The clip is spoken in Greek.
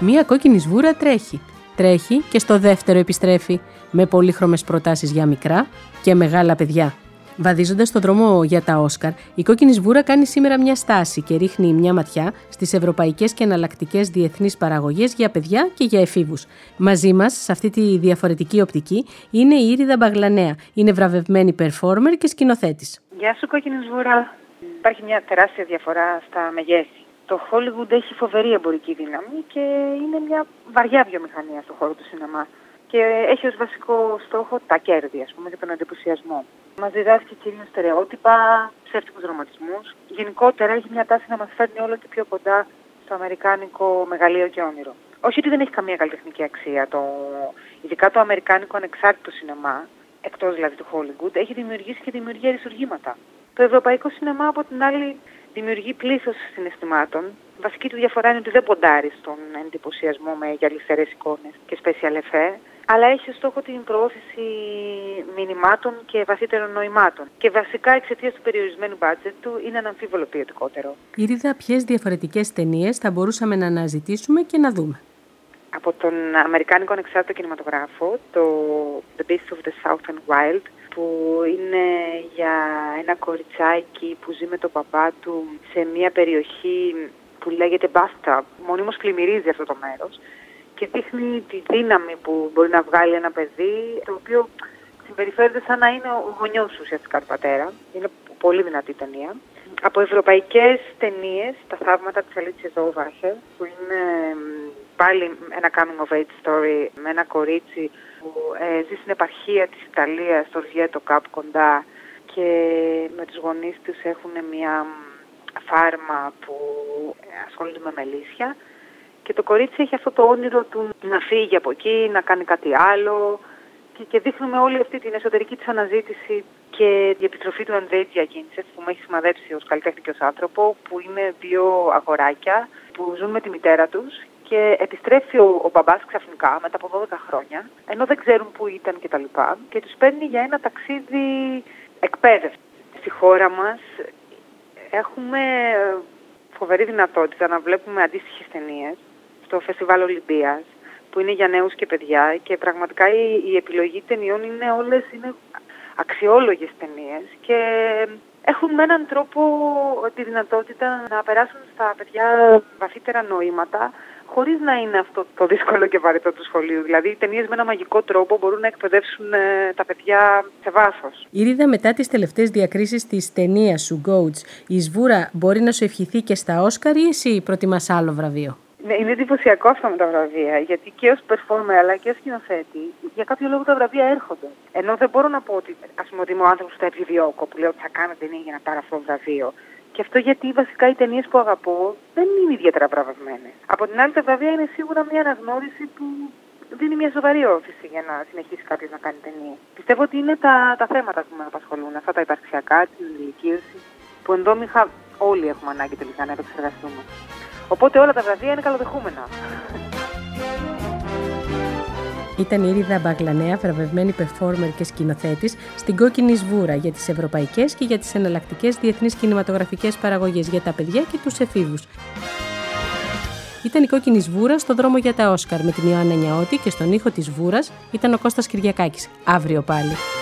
Μία κόκκινη σβούρα τρέχει. Τρέχει και στο δεύτερο επιστρέφει, με πολύχρωμες προτάσεις για μικρά και μεγάλα παιδιά. Βαδίζοντας στον δρόμο για τα Όσκαρ, η κόκκινη σβούρα κάνει σήμερα μια στάση και ρίχνει μια ματιά στις ευρωπαϊκές και εναλλακτικές διεθνείς παραγωγές για παιδιά και για εφήβους. Μαζί μας, σε αυτή τη διαφορετική οπτική, είναι η Ήριδα Μπαγλανέα. Είναι βραβευμένη performer και σκηνοθέτης. Γεια σου, κόκκινη σβούρα. Υπάρχει μια τεράστια διαφορά στα μεγέθη. Το Hollywood έχει φοβερή εμπορική δύναμη και είναι μια βαριά βιομηχανία στον χώρο του σινεμά. Και έχει ως βασικό στόχο τα κέρδη, ας πούμε, και τον εντυπωσιασμό. Μας διδάσκει κυρίως στερεότυπα, ψεύτικους δραματισμούς. Γενικότερα έχει μια τάση να μας φέρνει όλο και πιο κοντά στο αμερικάνικο μεγαλείο και όνειρο. Όχι ότι δεν έχει καμία καλλιτεχνική αξία. Ειδικά το αμερικάνικο ανεξάρτητο σινεμά, εκτός δηλαδή του Hollywood, έχει δημιουργήσει και δημιουργεί αριστουργήματα. Το ευρωπαϊκό σινεμά, από την άλλη, δημιουργεί πλήθος συναισθημάτων. Βασική του διαφορά είναι ότι δεν ποντάρει στον εντυπωσιασμό με γυαλιστερές εικόνες και special effects, αλλά έχει ως στόχο την προώθηση μηνυμάτων και βαθύτερων νοημάτων. Και βασικά εξαιτίας του περιορισμένου μπάτζετ του είναι αναμφίβολο ποιοτικότερο. Ήριδα, ποιες διαφορετικές ταινίες θα μπορούσαμε να αναζητήσουμε και να δούμε? Από τον αμερικάνικο ανεξάρτητο κινηματογράφο, το The Beasts of the Southern Wild, που είναι για ένα κοριτσάκι που ζει με τον παπά του σε μια περιοχή που λέγεται Bathtub. Μονίμως πλημμυρίζει αυτό το μέρος και δείχνει τη δύναμη που μπορεί να βγάλει ένα παιδί, το οποίο συμπεριφέρεται σαν να είναι ο γονιός ουσιαστικά του πατέρα. Είναι πολύ δυνατή ταινία. Από ευρωπαϊκές ταινίες, τα θαύματα της Αλίτσια Ζόβαχερ, που είναι πάλι ένα coming of age story με ένα κορίτσι που ζει στην επαρχία της Ιταλίας, στο Ριέτο κάπου κοντά, και με τους γονείς τους έχουν μια φάρμα που ασχολούνται με μελίσια, και το κορίτσι έχει αυτό το όνειρο του να φύγει από εκεί, να κάνει κάτι άλλο, και δείχνουμε όλη αυτή την εσωτερική της αναζήτηση και η επιστροφή του Αντρέη Τζιακίντσεφ, που με έχει σημαδέψει ως καλλιτέχνη και ως άνθρωπο, που είναι δύο αγοράκια που ζουν με τη μητέρα τους και επιστρέφει ο μπαμπάς ξαφνικά μετά από 12 χρόνια, ενώ δεν ξέρουν πού ήταν κτλ. Και τους παίρνει για ένα ταξίδι εκπαίδευση. Στη χώρα μας έχουμε φοβερή δυνατότητα να βλέπουμε αντίστοιχες ταινίες στο Φεστιβάλ Ολυμπίας, που είναι για νέους και παιδιά, και πραγματικά η επιλογή ταινιών είναι αξιόλογες ταινίες και έχουν με έναν τρόπο τη δυνατότητα να περάσουν στα παιδιά βαθύτερα νοήματα, χωρίς να είναι αυτό το δύσκολο και βαρετό του σχολείου. Δηλαδή, οι ταινίες με ένα μαγικό τρόπο μπορούν να εκπαιδεύσουν τα παιδιά σε βάθος. Ήριδα, μετά τις τελευταίες διακρίσεις της ταινίας σου, Goats, η σβούρα μπορεί να σου ευχηθεί και στα Όσκαρ, ή εσύ προτιμάς άλλο βραβείο? Ναι, είναι εντυπωσιακό αυτό με τα βραβεία, γιατί και ως performer αλλά και ως σκηνοθέτη, για κάποιο λόγο τα βραβεία έρχονται. Ενώ δεν μπορώ να πω ότι, ότι είμαι ο άνθρωπος που θα επιδιώκω, που λέω ότι θα κάνω ταινία για να πάρω αυτό το βραβείο. Και αυτό γιατί βασικά οι ταινίες που αγαπώ δεν είναι ιδιαίτερα βραβευμένες. Από την άλλη, τα βραβεία είναι σίγουρα μια αναγνώριση που δίνει μια σοβαρή όθηση για να συνεχίσει κάποιος να κάνει ταινία. Πιστεύω ότι είναι τα θέματα που με απασχολούν, αυτά τα υπαρξιακά, την ηλικίωση, που ενδόμηχα όλοι έχουμε ανάγκη τελικά να επεξεργαστούμε. Οπότε όλα τα βραβεία είναι καλοδεχούμενα. Ήταν η Ήριδα Μπαγλανέα, βραβευμένη performer και σκηνοθέτης, στην Κόκκινη Σβούρα για τις ευρωπαϊκές και για τις εναλλακτικές διεθνείς κινηματογραφικές παραγωγές για τα παιδιά και τους εφήβους. Ήταν η Κόκκινη Σβούρα στο δρόμο για τα Όσκαρ με την Ιωάννα Νιαώτη, και στον ήχο της Σβούρας ήταν ο Κώστας Κυριακάκης. Αύριο πάλι.